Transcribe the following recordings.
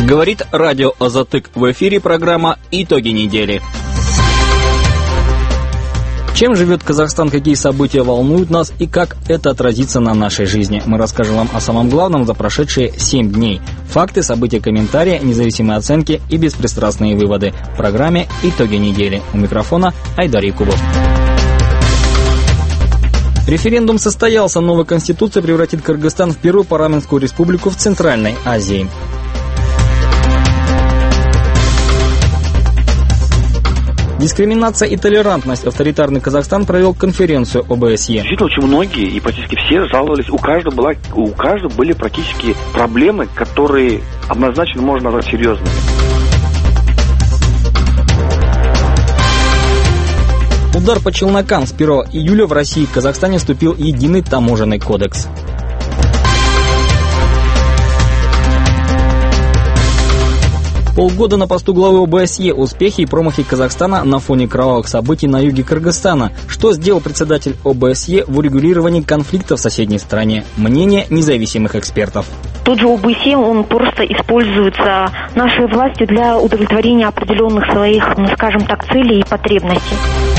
Говорит радио Азатык. В эфире программа «Итоги недели». Чем живет Казахстан, какие события волнуют нас и как это отразится на нашей жизни? Мы расскажем вам о самом главном за прошедшие 7 дней. Факты, события, комментарии, независимые оценки и беспристрастные выводы. В программе «Итоги недели». У микрофона Айдар Якубов. Референдум состоялся. Новая конституция превратит Кыргызстан в первую парламентскую республику в Центральной Азии. Дискриминация и толерантность. Авторитарный Казахстан провел конференцию ОБСЕ. Действительно, очень многие и практически все жаловались. У каждого были практически проблемы, которые однозначно можно назвать серьезными. Удар по челнокам. С 1 июля в России и Казахстане вступил единый таможенный кодекс. Полгода на посту главы ОБСЕ. Успехи и промахи Казахстана на фоне кровавых событий на юге Кыргызстана. Что сделал председатель ОБСЕ в урегулировании конфликта в соседней стране? Мнение независимых экспертов. Тот же ОБСЕ, он просто используется нашей властью для удовлетворения определенных своих, скажем так, целей и потребностей.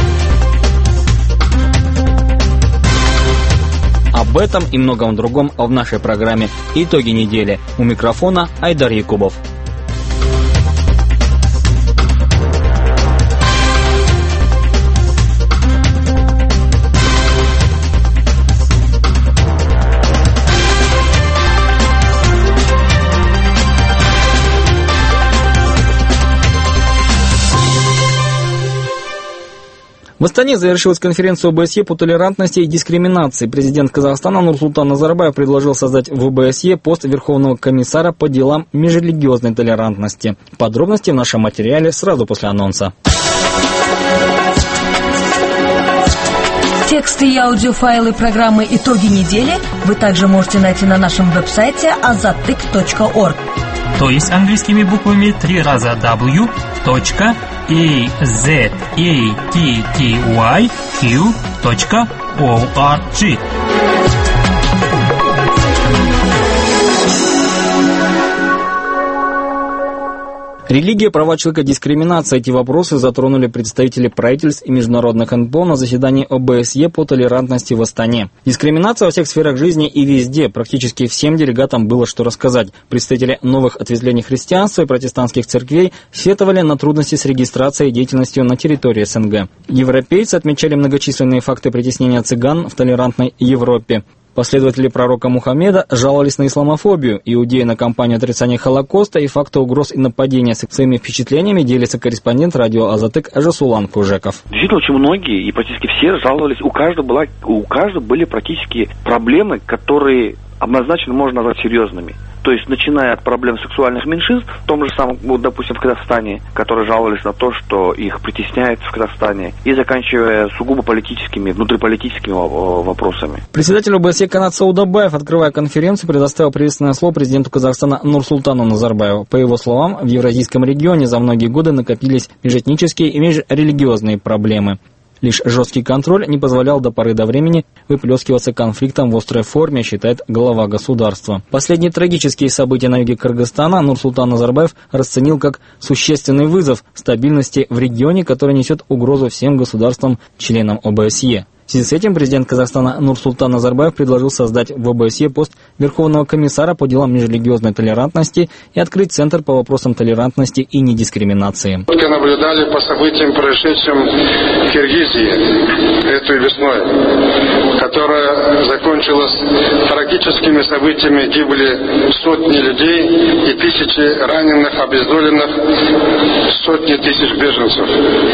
Об этом и многом другом в нашей программе «Итоги недели». У микрофона Айдар Якубов. В Астане завершилась конференция ОБСЕ по толерантности и дискриминации. Президент Казахстана Нурсултан Назарбаев предложил создать в ОБСЕ пост Верховного комиссара по делам межрелигиозной толерантности. Подробности в нашем материале сразу после анонса. Тексты и аудиофайлы программы «Итоги недели» вы также можете найти на нашем веб-сайте azatyk.org. То есть английскими буквами 3 раза w.azattyq.org. Религия, права человека, дискриминация. Эти вопросы затронули представители правительств и международных НПО на заседании ОБСЕ по толерантности в Астане. Дискриминация во всех сферах жизни и везде. Практически всем делегатам было что рассказать. Представители новых ответвлений христианства и протестантских церквей сетовали на трудности с регистрацией и деятельностью на территории СНГ. Европейцы отмечали многочисленные факты притеснения цыган в толерантной Европе. Последователи пророка Мухаммеда жаловались на исламофобию, иудеи на кампанию отрицания Холокоста и факты угроз и нападения. Своими впечатлениями делится корреспондент радио Азатык Жасулан Кужеков. Действительно, очень многие и практически все жаловались. У каждого были практически проблемы, которые однозначно можно назвать серьезными. То есть, начиная от проблем сексуальных меньшинств, в том же самом, допустим, в Казахстане, которые жаловались на то, что их притесняют в Казахстане, и заканчивая сугубо политическими, внутриполитическими вопросами. Председатель ОБСЕ Канат Саудабаев, открывая конференцию, предоставил приветственное слово президенту Казахстана Нурсултану Назарбаеву. По его словам, в евразийском регионе за многие годы накопились межэтнические и межрелигиозные проблемы. Лишь жесткий контроль не позволял до поры до времени выплескиваться конфликтом в острой форме, считает глава государства. Последние трагические события на юге Кыргызстана Нурсултан Назарбаев расценил как существенный вызов стабильности в регионе, который несет угрозу всем государствам-членам ОБСЕ. В связи с этим президент Казахстана Нурсултан Назарбаев предложил создать в ОБСЕ пост Верховного комиссара по делам межрелигиозной толерантности и открыть Центр по вопросам толерантности и недискриминации. Мы наблюдали по событиям, происшедшим в Киргизии этой весной, которая закончилась трагическими событиями, гибли сотни людей и тысячи раненых, обездоленных, сотни тысяч беженцев.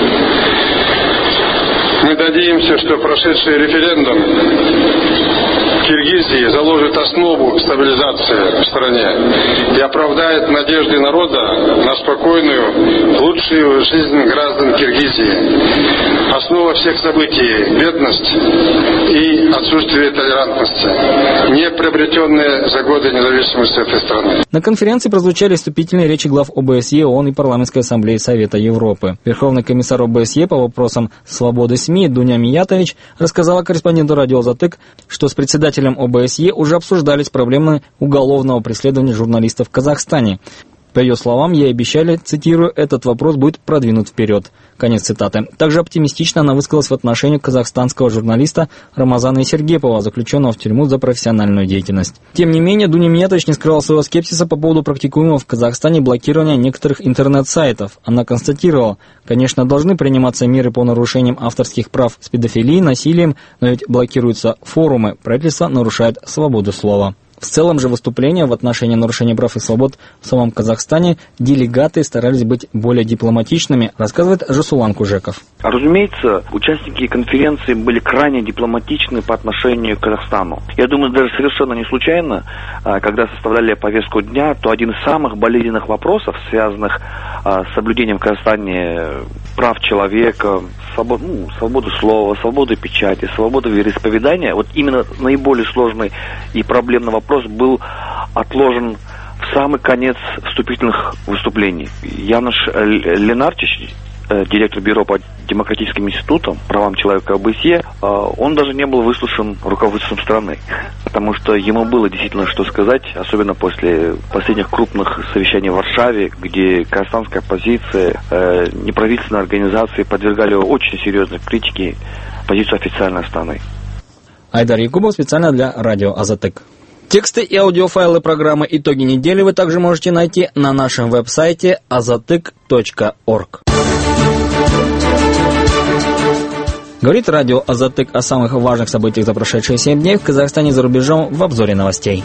Мы надеемся, что прошедший референдум в Киргизии заложит основу стабилизации в стране и оправдает надежды народа на спокойную, лучшую жизнь граждан Киргизии. Основа всех событий – бедность и отсутствие толерантности, не приобретенные за годы независимости этой страны. На конференции прозвучали вступительные речи глав ОБСЕ, ООН и Парламентской ассамблеи Совета Европы. Верховный комиссар ОБСЕ по вопросам свободы СМИ Дуня Миятович рассказала корреспонденту радио Азатык, что с председателем ОБСЕ уже обсуждались проблемы уголовного преследования журналистов в Казахстане. По ее словам, ей обещали, цитирую, «этот вопрос будет продвинут вперед». Конец цитаты. Также оптимистично она высказалась в отношении казахстанского журналиста Рамазана Сергепова, заключенного в тюрьму за профессиональную деятельность. Тем не менее, Дуня Миятович не скрывала своего скепсиса по поводу практикуемого в Казахстане блокирования некоторых интернет-сайтов. Она констатировала, конечно, должны приниматься меры по нарушениям авторских прав с педофилией, насилием, но ведь блокируются форумы, правительство нарушает свободу слова. В целом же выступления в отношении нарушения прав и свобод в самом Казахстане делегаты старались быть более дипломатичными, рассказывает Жасулан Кужеков. Разумеется, участники конференции были крайне дипломатичны по отношению к Казахстану. Я думаю, даже совершенно не случайно, когда составляли повестку дня, то один из самых болезненных вопросов, связанных с соблюдением в Казахстане прав человека, свободы слова, свободы печати, свободы вероисповедания, вот именно наиболее сложный и проблемный вопрос был отложен в самый конец вступительных выступлений. Янош Ленарчич, директор бюро по демократическим институтам, правам человека ОБСЕ, он даже не был выслушан руководством страны, потому что ему было действительно что сказать, особенно после последних крупных совещаний в Варшаве, где казахстанская оппозиция, неправительственные организации подвергали очень серьезной критике позицию официальной страны. Айдар Якубов специально для радио Азатык. Тексты и аудиофайлы программы «Итоги недели» вы также можете найти на нашем веб-сайте azatyk.org. Говорит радио Азатык о самых важных событиях за прошедшие 7 дней в Казахстане и за рубежом в обзоре новостей.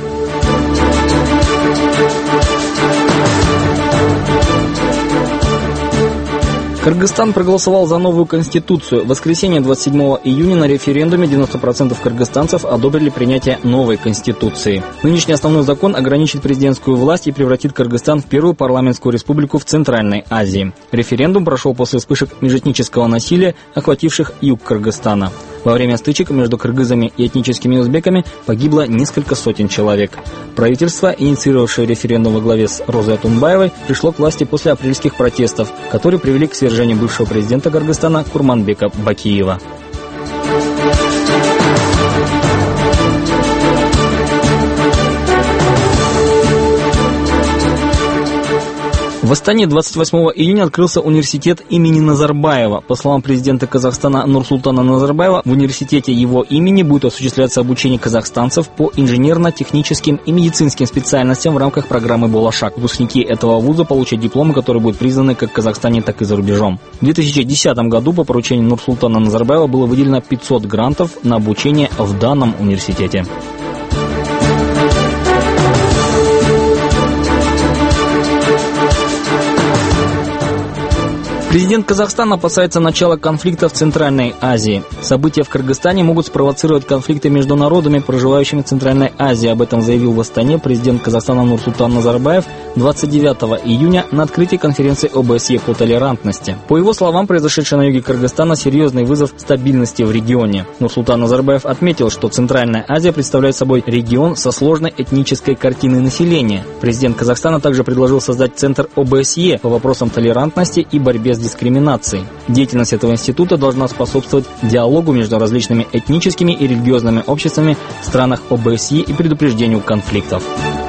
Кыргызстан проголосовал за новую конституцию. В воскресенье 27 июня на референдуме 90% кыргызстанцев одобрили принятие новой конституции. Нынешний основной закон ограничит президентскую власть и превратит Кыргызстан в первую парламентскую республику в Центральной Азии. Референдум прошел после вспышек межэтнического насилия, охвативших юг Кыргызстана. Во время стычек между кыргызами и этническими узбеками погибло несколько сотен человек. Правительство, инициировавшее референдум во главе с Розой Атунбаевой, пришло к власти после апрельских протестов, которые привели к свержению бывшего президента Кыргызстана Курманбека Бакиева. В Астане 28 июня открылся университет имени Назарбаева. По словам президента Казахстана Нурсултана Назарбаева, в университете его имени будет осуществляться обучение казахстанцев по инженерно-техническим и медицинским специальностям в рамках программы «Болашак». Выпускники этого вуза получат дипломы, которые будут признаны как в Казахстане, так и за рубежом. В 2010 году по поручению Нурсултана Назарбаева было выделено 500 грантов на обучение в данном университете. Президент Казахстана опасается начала конфликта в Центральной Азии. События в Кыргызстане могут спровоцировать конфликты между народами, проживающими в Центральной Азии. Об этом заявил в Астане президент Казахстана Нурсултан Назарбаев 29 июня на открытии конференции ОБСЕ по толерантности. По его словам, произошедший на юге Кыргызстана серьезный вызов стабильности в регионе. Нурсултан Назарбаев отметил, что Центральная Азия представляет собой регион со сложной этнической картиной населения. Президент Казахстана также предложил создать Центр ОБСЕ по вопросам толерантности и борьбе с дискриминацией. Деятельность этого института должна способствовать диалогу между различными этническими и религиозными обществами в странах ОБСЕ и предупреждению конфликтов.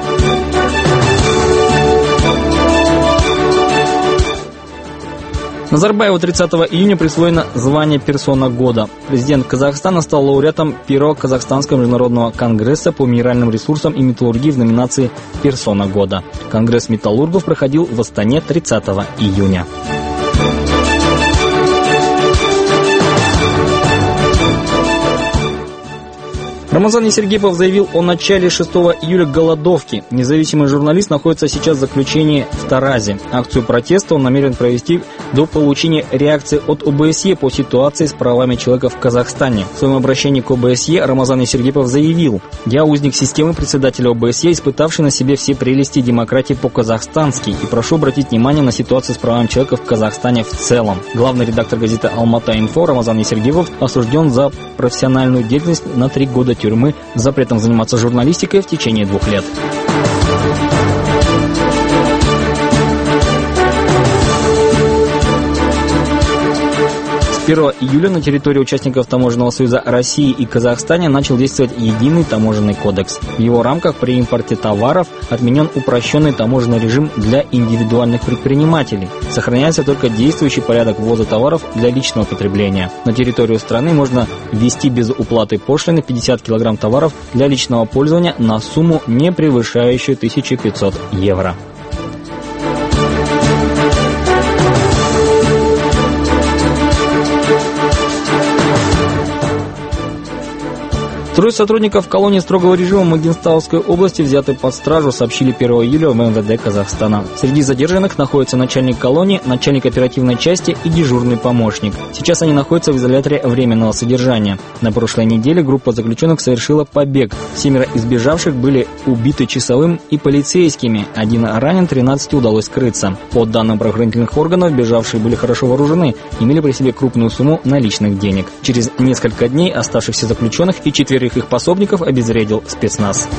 Назарбаеву 30 июня присвоено звание «Персона года». Президент Казахстана стал лауреатом первого Казахстанского международного конгресса по минеральным ресурсам и металлургии в номинации «Персона года». Конгресс металлургов проходил в Астане 30 июня. Рамазан Сергепов заявил о начале 6 июля голодовки. Независимый журналист находится сейчас в заключении в Таразе. Акцию протеста он намерен провести до получения реакции от ОБСЕ по ситуации с правами человека в Казахстане. В своем обращении к ОБСЕ Рамазан Сергепов заявил: «Я узник системы председателя ОБСЕ, испытавший на себе все прелести демократии по-казахстански, и прошу обратить внимание на ситуацию с правами человека в Казахстане в целом». Главный редактор газеты «Алмата-Инфо» Рамазан Сергепов осужден за профессиональную деятельность на 3 года тюрьмы с запретом заниматься журналистикой в течение 2 лет. С 1 июля на территории участников Таможенного союза России и Казахстана начал действовать единый таможенный кодекс. В его рамках при импорте товаров отменен упрощенный таможенный режим для индивидуальных предпринимателей. Сохраняется только действующий порядок ввоза товаров для личного потребления. На территорию страны можно ввести без уплаты пошлины 50 кг товаров для личного пользования на сумму, не превышающую 1500 евро. Трое сотрудников колонии строгого режима Магдинстауской области взяты под стражу, сообщили 1 июля в МВД Казахстана. Среди задержанных находится начальник колонии, начальник оперативной части и дежурный помощник. Сейчас они находятся в изоляторе временного содержания. На прошлой неделе группа заключенных совершила побег. 7 избежавших были убиты часовым и полицейскими. 1 ранен, 13 удалось скрыться. По данным правоохранительных органов, бежавшие были хорошо вооружены, имели при себе крупную сумму наличных денег. Через несколько дней оставшихся заключенных и 4 их пособников обезвредил спецназ.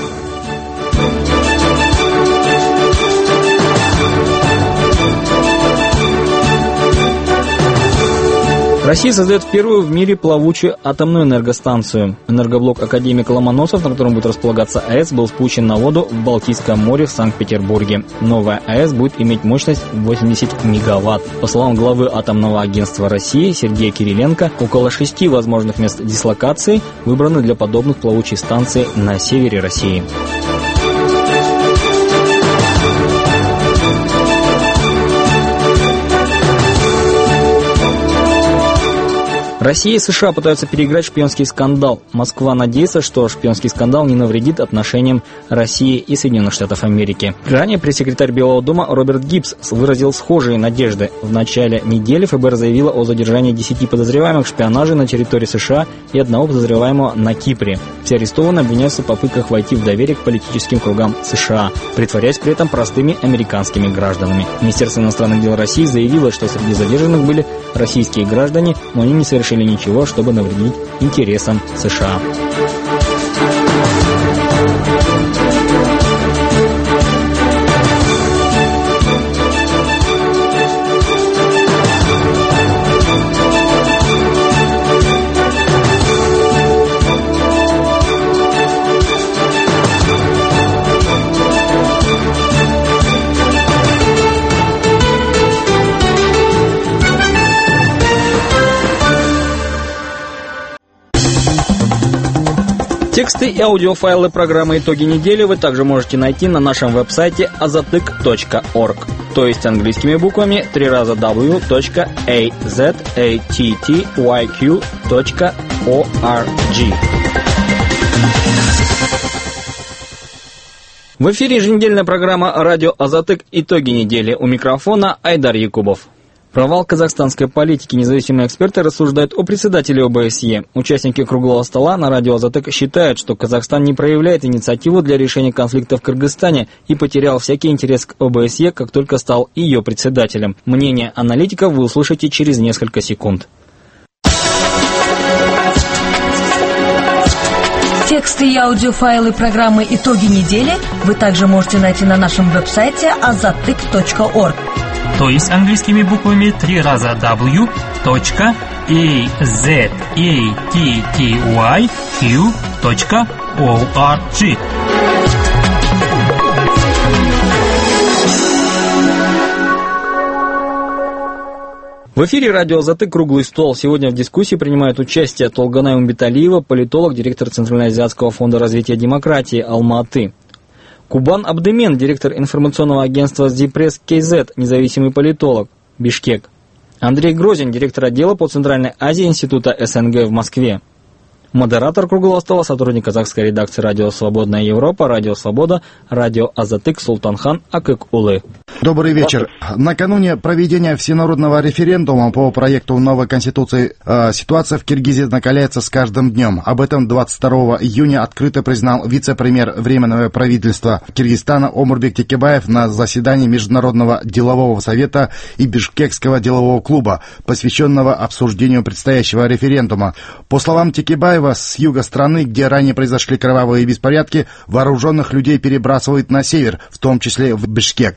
Россия создает первую в мире плавучую атомную энергостанцию. Энергоблок «Академик Ломоносов», на котором будет располагаться АЭС, был спущен на воду в Балтийском море в Санкт-Петербурге. Новая АЭС будет иметь мощность 80 мегаватт. По словам главы Атомного агентства России Сергея Кириленко, около 6 возможных мест дислокации выбраны для подобных плавучих станций на севере России. Россия и США пытаются переиграть шпионский скандал. Москва надеется, что шпионский скандал не навредит отношениям России и Соединенных Штатов Америки. Ранее пресс-секретарь Белого дома Роберт Гиббс выразил схожие надежды. В начале недели ФБР заявило о задержании 10 подозреваемых в шпионаже на территории США и 1 подозреваемого на Кипре. Все арестованные обвиняются в попытках войти в доверие к политическим кругам США, притворяясь при этом простыми американскими гражданами. Министерство иностранных дел России заявило, что среди задержанных были российские граждане, но они не совершили ничего, чтобы навредить интересам США. Тексты и аудиофайлы программы «Итоги недели» вы также можете найти на нашем веб-сайте azatyk.org, то есть английскими буквами 3 раза w.azattyq.org. В эфире еженедельная программа «Радио Азатык. Итоги недели». У микрофона Айдар Якубов. Провал казахстанской политики. Независимые эксперты рассуждают о председателе ОБСЕ. Участники круглого стола на радио Азатык считают, что Казахстан не проявляет инициативу для решения конфликта в Кыргызстане и потерял всякий интерес к ОБСЕ, как только стал ее председателем. Мнение аналитиков вы услышите через несколько секунд. Тексты и аудиофайлы программы «Итоги недели» вы также можете найти на нашем веб-сайте azatyk.org. То есть английскими буквами 3 раза w.azattyq.org. В эфире радио «Азатык. Круглый стол». Сегодня в дискуссии принимают участие Толганай Умбеталиева, политолог, директор Центральноазиатского фонда развития демократии Алма-Аты. Кубан Абдемен, директор информационного агентства «Зипресс КЗ», независимый политолог, Бишкек. Андрей Грозин, директор отдела по Центральной Азии Института СНГ в Москве. Модератор круглого стола, сотрудник казахской редакции «Радио Свободная Европа», «Радио Свобода», «Радио Азатык» Султанхан Акык-Улы. Добрый вечер. Накануне проведения всенародного референдума по проекту новой конституции ситуация в Киргизии накаляется с каждым днем. Об этом 22 июня открыто признал вице-премьер Временного правительства Киргизстана Омурбек Текебаев на заседании Международного делового совета и Бишкекского делового клуба, посвященного обсуждению предстоящего референдума. По словам Текебаева, с юга страны, где ранее произошли кровавые беспорядки, вооруженных людей перебрасывают на север, в том числе в Бишкек.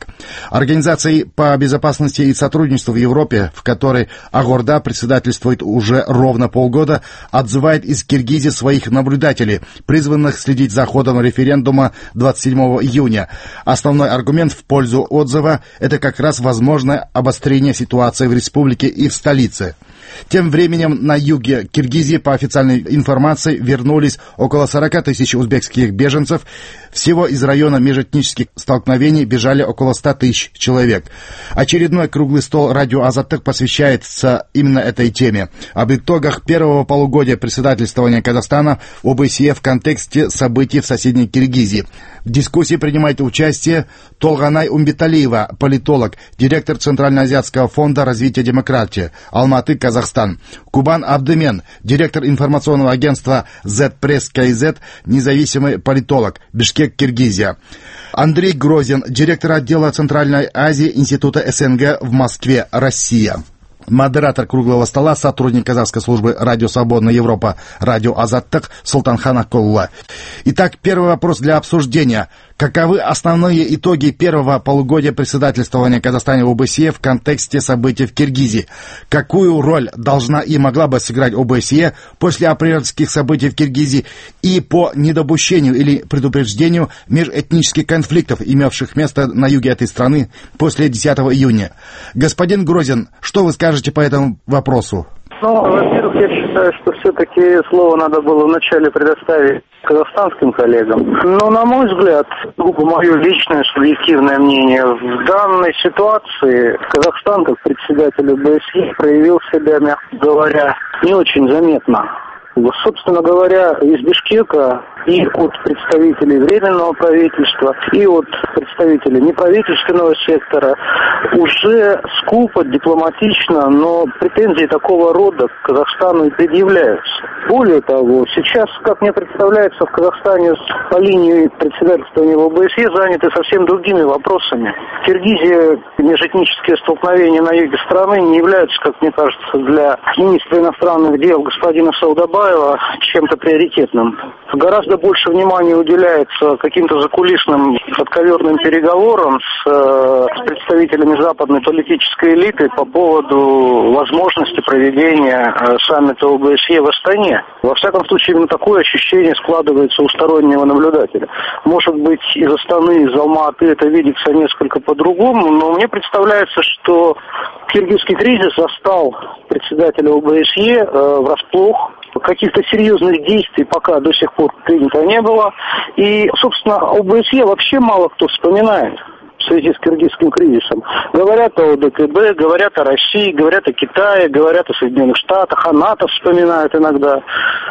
Организации по безопасности и сотрудничеству в Европе, в которой Агорда председательствует уже ровно полгода, отзывает из Киргизии своих наблюдателей, призванных следить за ходом референдума 27 июня. Основной аргумент в пользу отзыва – это как раз возможное обострение ситуации в республике и в столице. Тем временем на юге Киргизии, по официальной информации, вернулись около 40 тысяч узбекских беженцев. Всего из района межэтнических столкновений бежали около 100 тысяч человек. Очередной круглый стол «Радио Азаттык» посвящается именно этой теме. Об итогах первого полугодия председательствования Казахстана в ОБСЕ в контексте событий в соседней Киргизии. В дискуссии принимает участие Толганай Умбеталиева, политолог, директор Центральноазиатского фонда развития демократии, Алматы, Казахстан. Кубан Абдымен, директор информационного агентства Z-Press KZ, независимый политолог, Бишкек, Киргизия. Андрей Грозин, директор отдела Центральной Азии Института СНГ в Москве, Россия. Модератор круглого стола, сотрудник казахской службы «Радио Свободная Европа», «Радио Азаттык» Султанхан Акулла. Итак, первый вопрос для обсуждения. Каковы основные итоги первого полугодия председательствования Казахстана в ОБСЕ в контексте событий в Киргизии? Какую роль должна и могла бы сыграть ОБСЕ после апрельских событий в Киргизии и по недопущению или предупреждению межэтнических конфликтов, имевших место на юге этой страны после 10 июня? Господин Грозин, что вы скажете по этому вопросу? Во-первых, я считаю, что все-таки слово надо было вначале предоставить казахстанским коллегам. Но, на мой взгляд, мое личное субъективное мнение, в данной ситуации Казахстан, как председатель ОБСЕ, проявил себя, мягко говоря, не очень заметно. Собственно говоря, из Бишкека и от представителей Временного правительства, и от представителей неправительственного сектора уже скупо, дипломатично, но претензии такого рода к Казахстану и предъявляются. Более того, сейчас, как мне представляется, в Казахстане по линии председательствования в ОБСЕ заняты совсем другими вопросами. Киргизия, межэтнические столкновения на юге страны не являются, как мне кажется, для министра иностранных дел господина Саудабаева чем-то приоритетным. Гораздо больше внимания уделяется каким-то закулисным подковерным переговорам с представителями западной политической элиты по поводу возможности проведения саммита ОБСЕ в Астане. Во всяком случае, именно такое ощущение складывается у стороннего наблюдателя. Может быть, из Астаны, из Алматы это видится несколько по-другому, но мне представляется, что киргизский кризис застал председателя ОБСЕ врасплох. Каких-то серьезных действий пока до сих пор принято не было. И, собственно, ОБСЕ вообще мало кто вспоминает в связи с киргизским кризисом. Говорят о ОДКБ, говорят о России, говорят о Китае, говорят о Соединенных Штатах, о НАТО вспоминают иногда.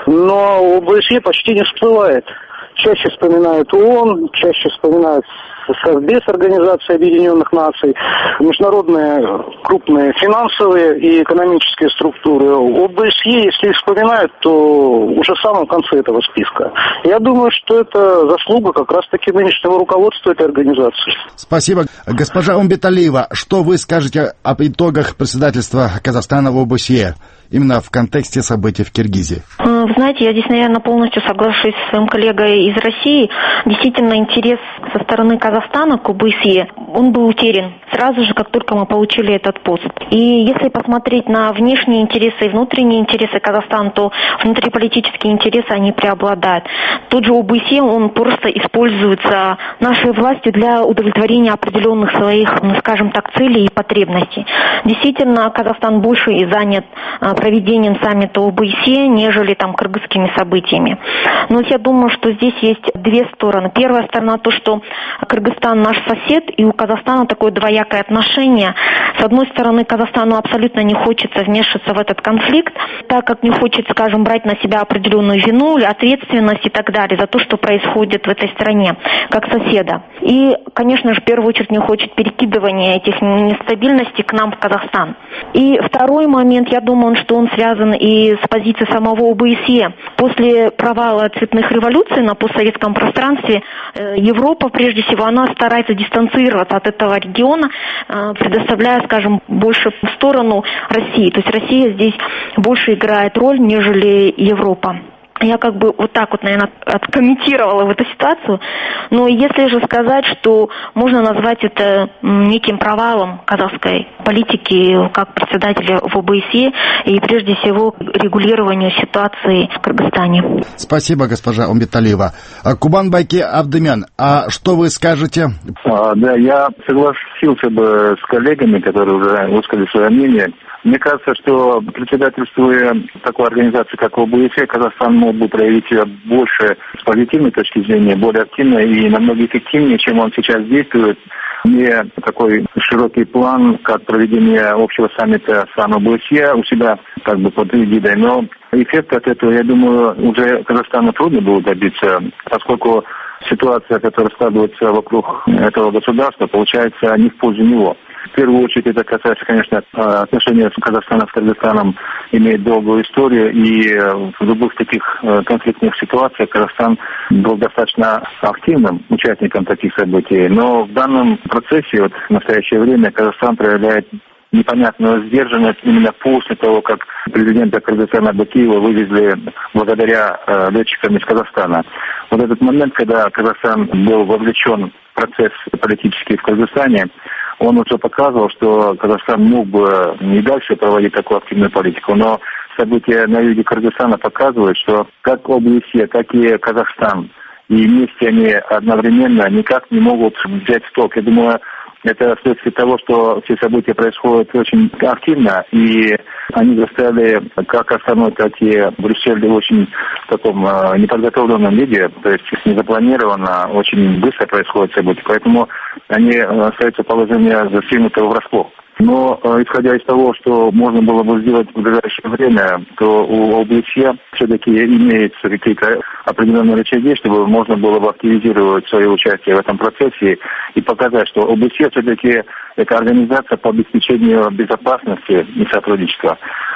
Но ОБСЕ почти не всплывает. Чаще вспоминают ООН, чаще вспоминают Совбез Организации Объединенных Наций, международные крупные финансовые и экономические структуры. ОБСЕ, если вспоминают, то уже в самом конце этого списка. Я думаю, что это заслуга как раз-таки нынешнего руководства этой организации. Спасибо. Госпожа Умбеталиева, что вы скажете об итогах председательства Казахстана в ОБСЕ? Именно в контексте событий в Киргизии. Вы знаете, я здесь, наверное, полностью соглашусь с своим коллегой из России. Действительно, интерес со стороны Казахстана к ОБСЕ, он был утерян сразу же, как только мы получили этот пост. И если посмотреть на внешние интересы и внутренние интересы Казахстана, то внутриполитические интересы, они преобладают. Тот же ОБСЕ, он просто используется нашей властью для удовлетворения определенных своих, скажем так, целей и потребностей. Действительно, Казахстан больше и занят проведением саммита ОБСЕ, нежели там кыргызскими событиями. Но я думаю, что здесь есть две стороны. Первая сторона то, что Кыргызстан наш сосед, и у Казахстана такое двоякое отношение. С одной стороны, Казахстану абсолютно не хочется вмешиваться в этот конфликт, так как не хочет, скажем, брать на себя определенную вину, ответственность и так далее за то, что происходит в этой стране, как соседа. И, конечно же, в первую очередь не хочет перекидывания этих нестабильностей к нам в Казахстан. И второй момент, я думаю, что он связан и с позицией самого ОБСЕ. После провала цветных революций на постсоветском пространстве Европа, прежде всего, она старается дистанцироваться от этого региона, предоставляя, скажем, больше в сторону России. То есть Россия здесь больше играет роль, нежели Европа. Я как бы вот так вот, наверное, откомментировала в эту ситуацию. Но если же сказать, что можно назвать это неким провалом казахской политики как председателя в ОБСЕ и прежде всего регулированию ситуации в Кыргызстане. Спасибо, госпожа Умбеталиева. Кубанбайке Абдымян, а что вы скажете? Да, я согласился бы с коллегами, которые уже высказали свое мнение. Мне кажется, что председательствуя такой организации, как ОБСЕ, Казахстан мог бы проявить себя больше с позитивной точки зрения, более активно и намного эффективнее, чем он сейчас действует. Не такой широкий план, как проведение общего саммита стран ОБСЕ у себя как бы под эгидой, но эффект от этого, я думаю, уже Казахстану трудно было добиться, поскольку ситуация, которая складывается вокруг этого государства, получается не в пользу него. В первую очередь это касается, конечно, отношения Казахстана с Кыргызстаном имеет долгую историю, и в любых таких конфликтных ситуациях Казахстан был достаточно активным участником таких событий. Но в данном процессе, вот, в настоящее время, Казахстан проявляет непонятную сдержанность именно после того, как президента Кыргызстана Бакиева вывезли благодаря летчикам из Казахстана. Вот этот момент, когда Казахстан был вовлечен в процесс политический в Кыргызстане, он уже показывал, что Казахстан мог бы и дальше проводить такую активную политику, но события на юге Кыргызстана показывают, что как ОБСЕ, так и Казахстан, и вместе они одновременно никак не могут взять в толк. Я думаю, это вследствие того, что все события происходят очень активно, и они заставили как Астану, так и Брюссель в очень таком неподготовленном виде, то есть незапланированно, очень быстро происходят события, поэтому они остаются в положении застигнутого врасплох. Но, исходя из того, что можно было бы сделать в ближайшее время, то у ОБСЕ все-таки имеются какие-то определенные рычаги, чтобы можно было бы активизировать свое участие в этом процессе и показать, что ОБСЕ все-таки это организация по обеспечению безопасности и сотрудничества.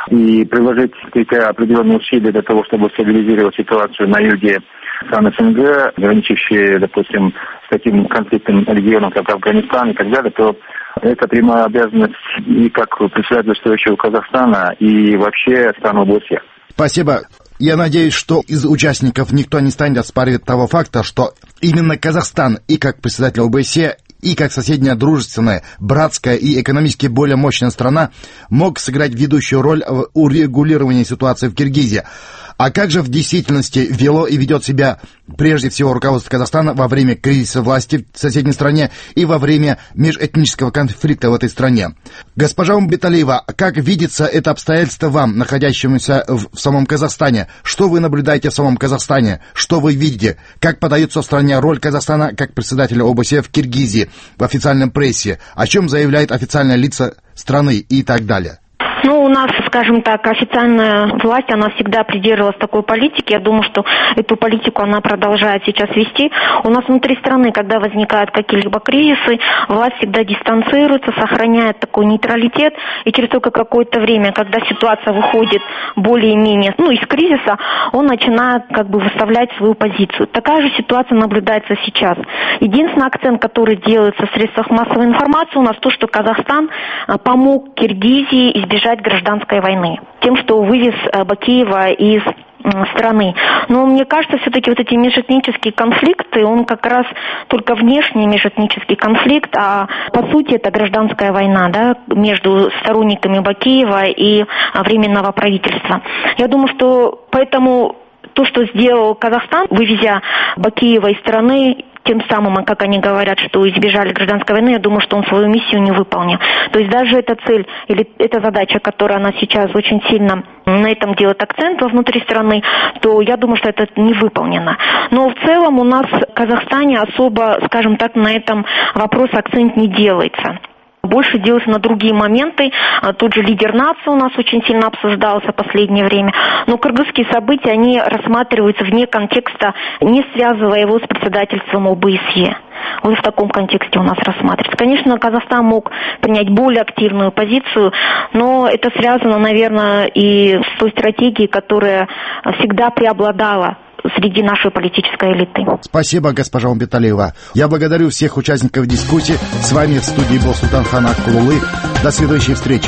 И приложить какие-то определенные усилия для того, чтобы стабилизировать ситуацию на юге стран СНГ, граничащие, допустим, с таким конфликтным регионом, как Афганистан и так далее, то это прямая обязанность и как председательствующего Казахстана, и вообще стран ОБСЕ. Спасибо. Я надеюсь, что из участников никто не станет оспаривать того факта, что именно Казахстан и как председатель ОБСЕ, и как соседняя дружественная, братская и экономически более мощная страна мог сыграть ведущую роль в урегулировании ситуации в Киргизии. А как же в действительности вело и ведет себя прежде всего руководство Казахстана во время кризиса власти в соседней стране и во время межэтнического конфликта в этой стране? Госпожа Умбеталиева, как видится это обстоятельство вам, находящемуся в самом Казахстане? Что вы наблюдаете в самом Казахстане? Что вы видите? Как подается в стране роль Казахстана как председателя ОБСЕ в Киргизии в официальном прессе? О чем заявляют официальные лица страны и так далее? Ну, у нас, скажем так, официальная власть, она всегда придерживалась такой политики. Я думаю, что эту политику она продолжает сейчас вести. У нас внутри страны, когда возникают какие-либо кризисы, власть всегда дистанцируется, сохраняет такой нейтралитет. И через только какое-то время, когда ситуация выходит более-менее, из кризиса, он начинает выставлять свою позицию. Такая же ситуация наблюдается сейчас. Единственный акцент, который делается в средствах массовой информации, у нас то, что Казахстан помог Киргизии избежать гражданской войны, тем, что вывез Бакиева из страны. Но мне кажется, все-таки вот эти межэтнические конфликты, он как раз только внешний межэтнический конфликт, а по сути это гражданская война, да, между сторонниками Бакиева и временного правительства. Я думаю, что поэтому то, что сделал Казахстан, вывезя Бакиева из страны, тем самым, как они говорят, что избежали гражданской войны, я думаю, что он свою миссию не выполнил. То есть даже эта цель или эта задача, которая она сейчас очень сильно на этом делает акцент внутри страны, то я думаю, что это не выполнено. Но в целом у нас в Казахстане особо, скажем так, на этом вопрос акцент не делается. Больше делается на другие моменты. Тот же лидер нации у нас очень сильно обсуждался в последнее время. Но кыргызские события, они рассматриваются вне контекста, не связывая его с председательством ОБСЕ. Вот в таком контексте у нас рассматривается. Конечно, Казахстан мог принять более активную позицию, но это связано, наверное, и с той стратегией, которая всегда преобладала среди нашей политической элиты. Спасибо, госпожа Умбеталиева. Я благодарю всех участников дискуссии. С вами в студии был Султанхан Акулулы. До следующей встречи.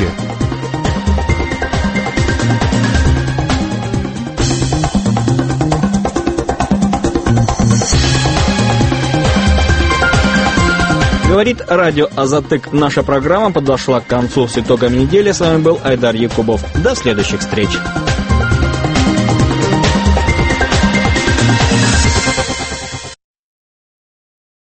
Говорит радио Азатык. Наша программа подошла к концу. С итогами недели с вами был Айдар Якубов. До следующих встреч.